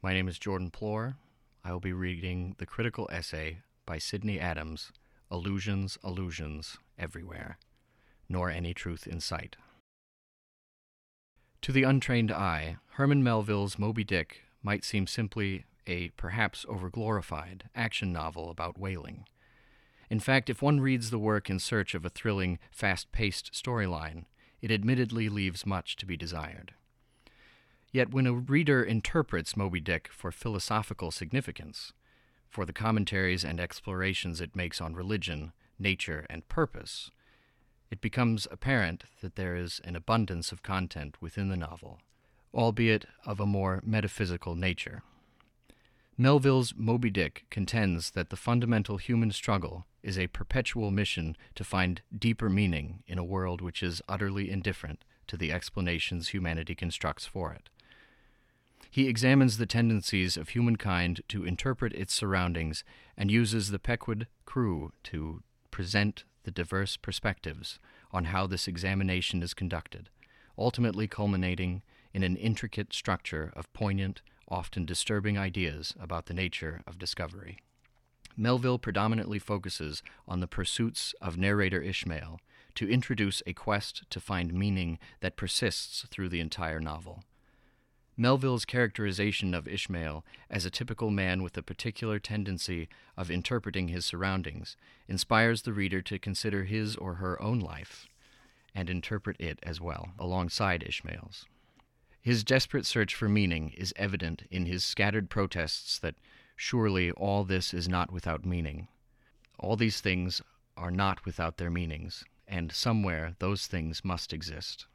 My name is Jordan Plore. I will be reading the critical essay by Sidney Adams, Illusions, Illusions, Everywhere, Nor Any Truth in Sight. To the untrained eye, Herman Melville's Moby Dick might seem simply a perhaps overglorified action novel about whaling. In fact, if one reads the work in search of a thrilling, fast-paced storyline, it admittedly leaves much to be desired. Yet when a reader interprets Moby Dick for philosophical significance, for the commentaries and explorations it makes on religion, nature, and purpose, it becomes apparent that there is an abundance of content within the novel, albeit of a more metaphysical nature. Melville's Moby Dick contends that the fundamental human struggle is a perpetual mission to find deeper meaning in a world which is utterly indifferent to the explanations humanity constructs for it. He examines the tendencies of humankind to interpret its surroundings and uses the Pequod crew to present the diverse perspectives on how this examination is conducted, ultimately culminating in an intricate structure of poignant, often disturbing ideas about the nature of discovery. Melville predominantly focuses on the pursuits of narrator Ishmael to introduce a quest to find meaning that persists through the entire novel. Melville's characterization of Ishmael as a typical man with a particular tendency of interpreting his surroundings inspires the reader to consider his or her own life and interpret it as well, alongside Ishmael's. His desperate search for meaning is evident in his scattered protests that surely all this is not without meaning. All these things are not without their meanings, and somewhere those things must exist.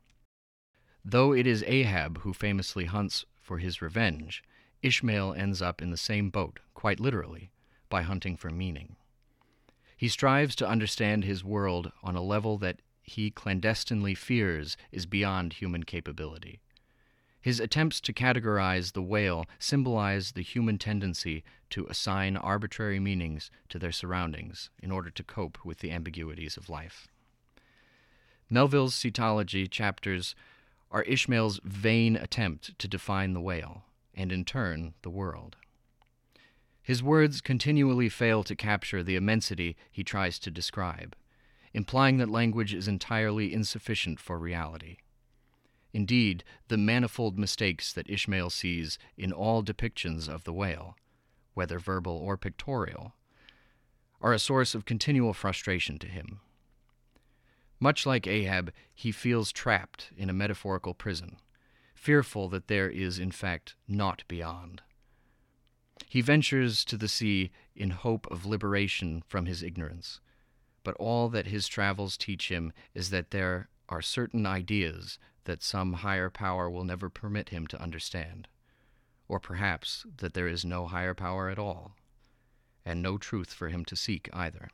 Though it is Ahab who famously hunts for his revenge, Ishmael ends up in the same boat, quite literally, by hunting for meaning. He strives to understand his world on a level that he clandestinely fears is beyond human capability. His attempts to categorize the whale symbolize the human tendency to assign arbitrary meanings to their surroundings in order to cope with the ambiguities of life. Melville's cetology chapters are Ishmael's vain attempt to define the whale, and in turn, the world. His words continually fail to capture the immensity he tries to describe, implying that language is entirely insufficient for reality. Indeed, the manifold mistakes that Ishmael sees in all depictions of the whale, whether verbal or pictorial, are a source of continual frustration to him. Much like Ahab, he feels trapped in a metaphorical prison, fearful that there is, in fact, naught beyond. He ventures to the sea in hope of liberation from his ignorance, but all that his travels teach him is that there are certain ideas that some higher power will never permit him to understand, or perhaps that there is no higher power at all, and no truth for him to seek either.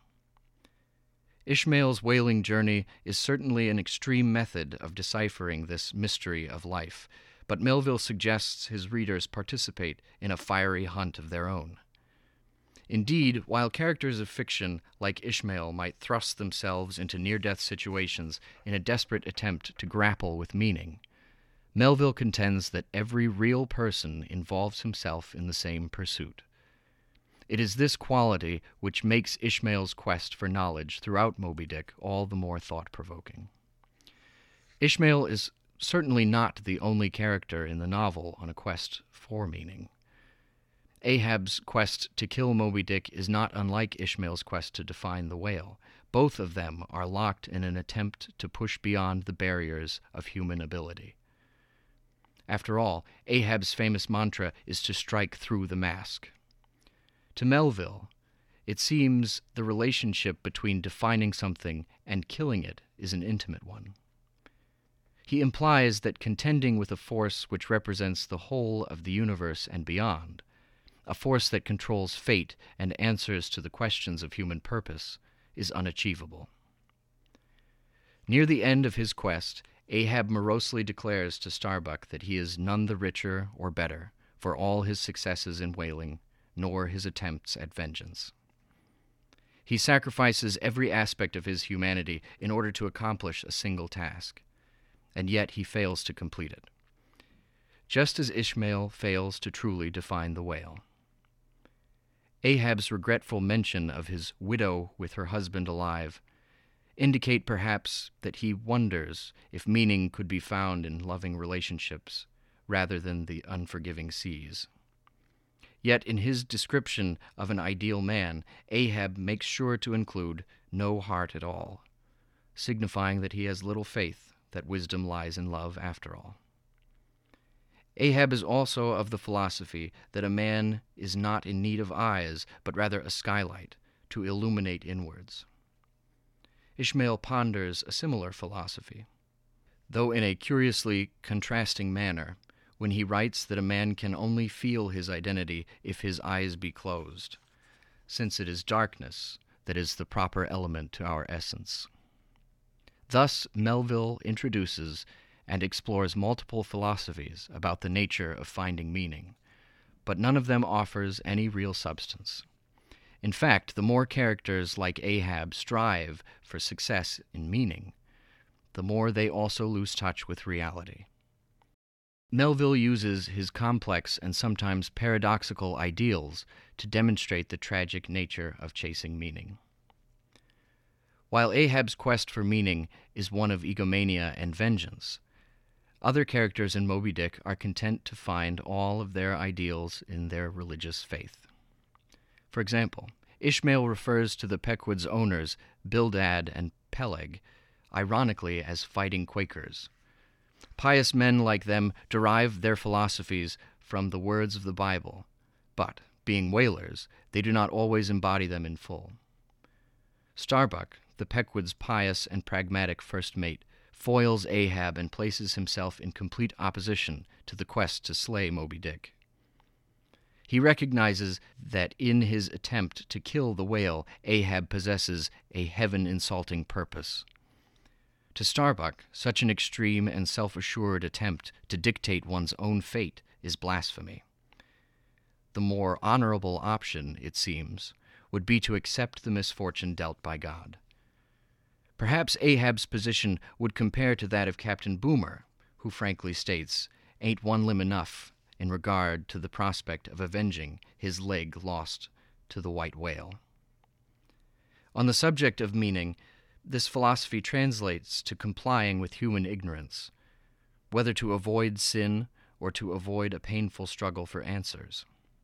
Ishmael's whaling journey is certainly an extreme method of deciphering this mystery of life, but Melville suggests his readers participate in a fiery hunt of their own. Indeed, while characters of fiction like Ishmael might thrust themselves into near-death situations in a desperate attempt to grapple with meaning, Melville contends that every real person involves himself in the same pursuit. It is this quality which makes Ishmael's quest for knowledge throughout Moby Dick all the more thought-provoking. Ishmael is certainly not the only character in the novel on a quest for meaning. Ahab's quest to kill Moby Dick is not unlike Ishmael's quest to define the whale. Both of them are locked in an attempt to push beyond the barriers of human ability. After all, Ahab's famous mantra is to strike through the mask. To Melville, it seems the relationship between defining something and killing it is an intimate one. He implies that contending with a force which represents the whole of the universe and beyond, a force that controls fate and answers to the questions of human purpose, is unachievable. Near the end of his quest, Ahab morosely declares to Starbuck that he is none the richer or better for all his successes in whaling, nor his attempts at vengeance. He sacrifices every aspect of his humanity in order to accomplish a single task, and yet he fails to complete it. just as Ishmael fails to truly define the whale. Ahab's regretful mention of his widow with her husband alive indicate perhaps that he wonders if meaning could be found in loving relationships rather than the unforgiving seas. Yet in his description of an ideal man, Ahab makes sure to include no heart at all, signifying that he has little faith that wisdom lies in love after all. Ahab is also of the philosophy that a man is not in need of eyes, but rather a skylight to illuminate inwards. Ishmael ponders a similar philosophy, though in a curiously contrasting manner, when he writes that a man can only feel his identity if his eyes be closed, since it is darkness that is the proper element to our essence. Thus, Melville introduces and explores multiple philosophies about the nature of finding meaning, but none of them offers any real substance. In fact, the more characters like Ahab strive for success in meaning, the more they also lose touch with reality. Melville uses his complex and sometimes paradoxical ideals to demonstrate the tragic nature of chasing meaning. While Ahab's quest for meaning is one of egomania and vengeance, other characters in Moby Dick are content to find all of their ideals in their religious faith. For example, Ishmael refers to the Pequod's owners, Bildad and Peleg, ironically as fighting Quakers. Pious men like them derive their philosophies from the words of the Bible, but, being whalers, they do not always embody them in full. Starbuck, the Pequod's pious and pragmatic first mate, foils Ahab and places himself in complete opposition to the quest to slay Moby Dick. He recognizes that in his attempt to kill the whale, Ahab possesses a heaven-insulting purpose. To Starbuck, such an extreme and self-assured attempt to dictate one's own fate is blasphemy. The more honorable option, it seems, would be to accept the misfortune dealt by God. Perhaps Ahab's position would compare to that of Captain Boomer, who frankly states, "Ain't one limb enough," in regard to the prospect of avenging his leg lost to the white whale. On the subject of meaning, this philosophy translates to complying with human ignorance, whether to avoid sin or to avoid a painful struggle for answers.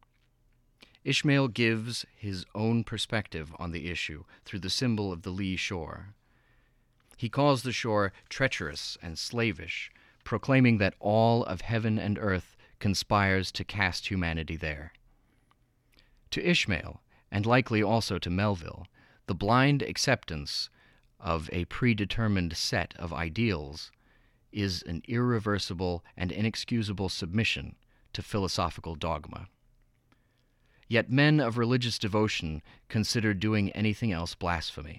Ishmael gives his own perspective on the issue through the symbol of the lee shore. He calls the shore treacherous and slavish, proclaiming that all of heaven and earth conspires to cast humanity there. To Ishmael, and likely also to Melville, the blind acceptance of a predetermined set of ideals is an irreversible and inexcusable submission to philosophical dogma. Yet men of religious devotion consider doing anything else blasphemy.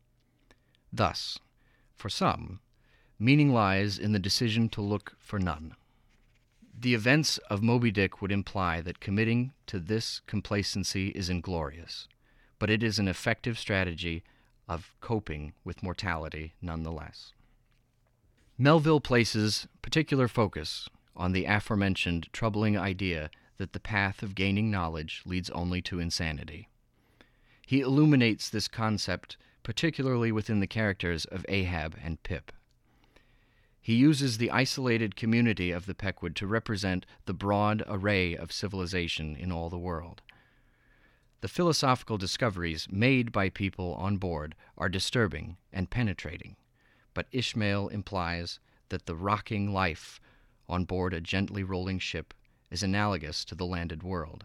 Thus, for some, meaning lies in the decision to look for none. The events of Moby Dick would imply that committing to this complacency is inglorious, but it is an effective strategy of coping with mortality nonetheless. Melville places particular focus on the aforementioned troubling idea that the path of gaining knowledge leads only to insanity. He illuminates this concept particularly within the characters of Ahab and Pip. He uses the isolated community of the Pequod to represent the broad array of civilization in all the world. The philosophical discoveries made by people on board are disturbing and penetrating, but Ishmael implies that the rocking life on board a gently rolling ship is analogous to the landed world.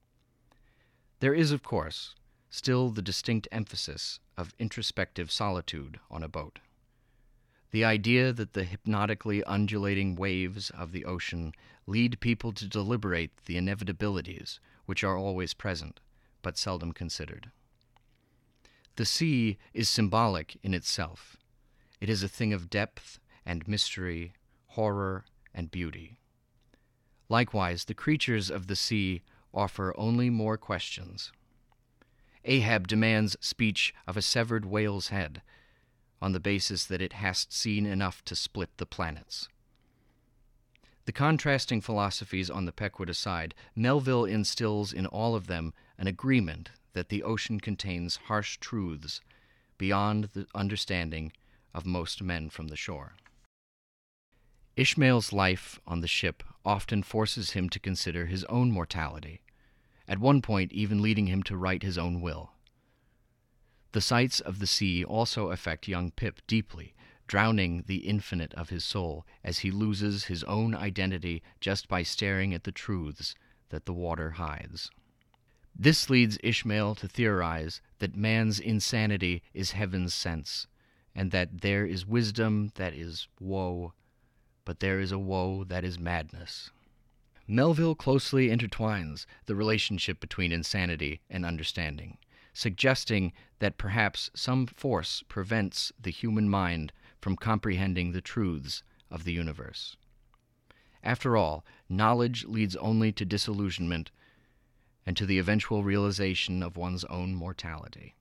There is, of course, still the distinct emphasis of introspective solitude on a boat. The idea that the hypnotically undulating waves of the ocean lead people to deliberate the inevitabilities which are always present, but seldom considered. The sea is symbolic in itself. It is a thing of depth and mystery, horror and beauty. Likewise, the creatures of the sea offer only more questions. Ahab demands speech of a severed whale's head, on the basis that it hast seen enough to split the planets. The contrasting philosophies on the Pequod aside, Melville instills in all of them an agreement that the ocean contains harsh truths beyond the understanding of most men from the shore. Ishmael's life on the ship often forces him to consider his own mortality, at one point even leading him to write his own will. The sights of the sea also affect young Pip deeply, drowning the infinite of his soul as he loses his own identity just by staring at the truths that the water hides. This leads Ishmael to theorize that man's insanity is heaven's sense, and that there is wisdom that is woe, but there is a woe that is madness. Melville closely intertwines the relationship between insanity and understanding, suggesting that perhaps some force prevents the human mind from comprehending the truths of the universe. After all, knowledge leads only to disillusionment and to the eventual realization of one's own mortality.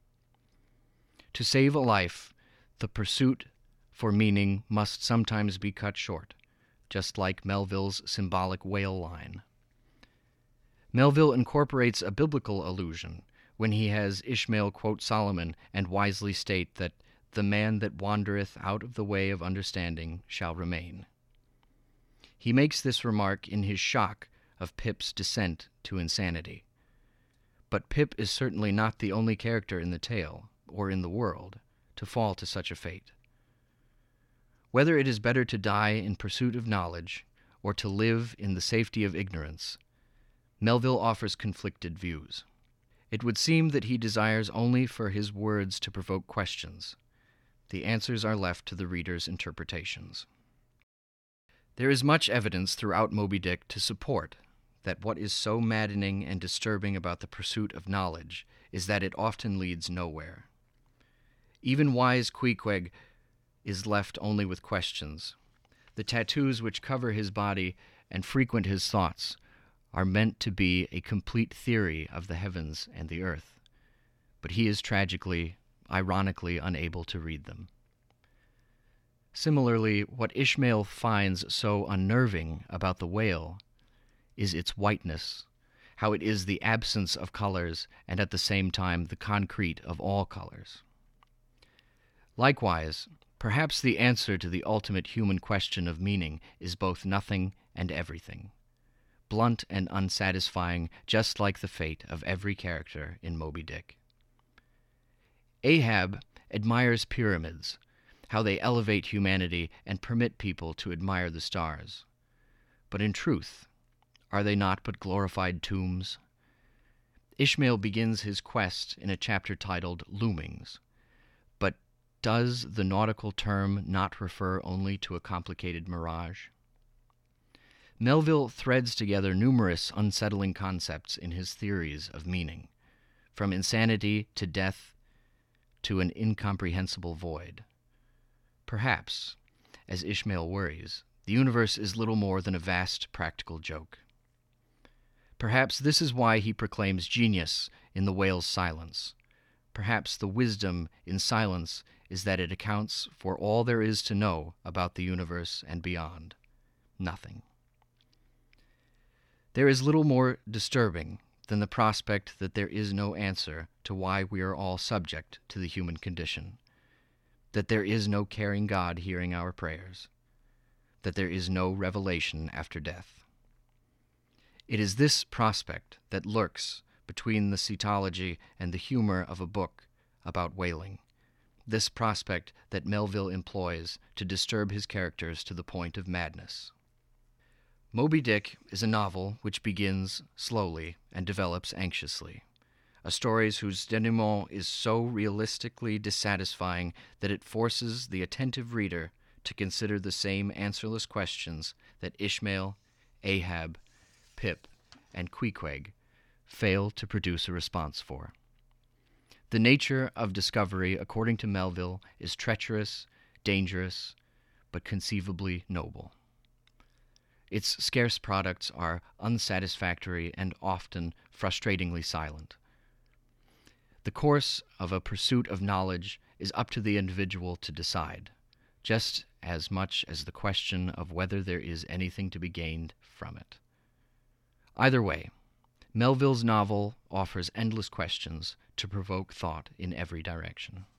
To save a life, the pursuit for meaning must sometimes be cut short, just like Melville's symbolic whale line. Melville incorporates a biblical allusion when he has Ishmael quote Solomon and wisely state that the man that wandereth out of the way of understanding shall remain. He makes this remark in his shock of Pip's descent to insanity. But Pip is certainly not the only character in the tale, or in the world, to fall to such a fate. Whether it is better to die in pursuit of knowledge, or to live in the safety of ignorance, Melville offers conflicted views. It would seem that he desires only for his words to provoke questions. The answers are left to the reader's interpretations. There is much evidence throughout Moby Dick to support that what is so maddening and disturbing about the pursuit of knowledge is that it often leads nowhere. Even wise Queequeg is left only with questions. The tattoos which cover his body and frequent his thoughts are meant to be a complete theory of the heavens and the earth, but he is tragically, ironically unable to read them. Similarly, what Ishmael finds so unnerving about the whale is its whiteness, how it is the absence of colors and at the same time the concrete of all colors. Likewise, perhaps the answer to the ultimate human question of meaning is both nothing and everything, blunt and unsatisfying, just like the fate of every character in Moby Dick. Ahab admires pyramids, how they elevate humanity and permit people to admire the stars. But in truth, are they not but glorified tombs? Ishmael begins his quest in a chapter titled Loomings. But does the nautical term not refer only to a complicated mirage? Melville threads together numerous unsettling concepts in his theories of meaning, from insanity to death to an incomprehensible void. Perhaps, as Ishmael worries, the universe is little more than a vast practical joke. Perhaps this is why he proclaims genius in the whale's silence. Perhaps the wisdom in silence is that it accounts for all there is to know about the universe and beyond. Nothing. There is little more disturbing than the prospect that there is no answer to why we are all subject to the human condition, that there is no caring God hearing our prayers, that there is no revelation after death. It is this prospect that lurks between the cetology and the humor of a book about whaling, this prospect that Melville employs to disturb his characters to the point of madness. Moby Dick is a novel which begins slowly and develops anxiously, a story whose denouement is so realistically dissatisfying that it forces the attentive reader to consider the same answerless questions that Ishmael, Ahab, Pip, and Queequeg fail to produce a response for. The nature of discovery, according to Melville, is treacherous, dangerous, but conceivably noble. Its scarce products are unsatisfactory and often frustratingly silent. The course of a pursuit of knowledge is up to the individual to decide, just as much as the question of whether there is anything to be gained from it. Either way, Melville's novel offers endless questions to provoke thought in every direction.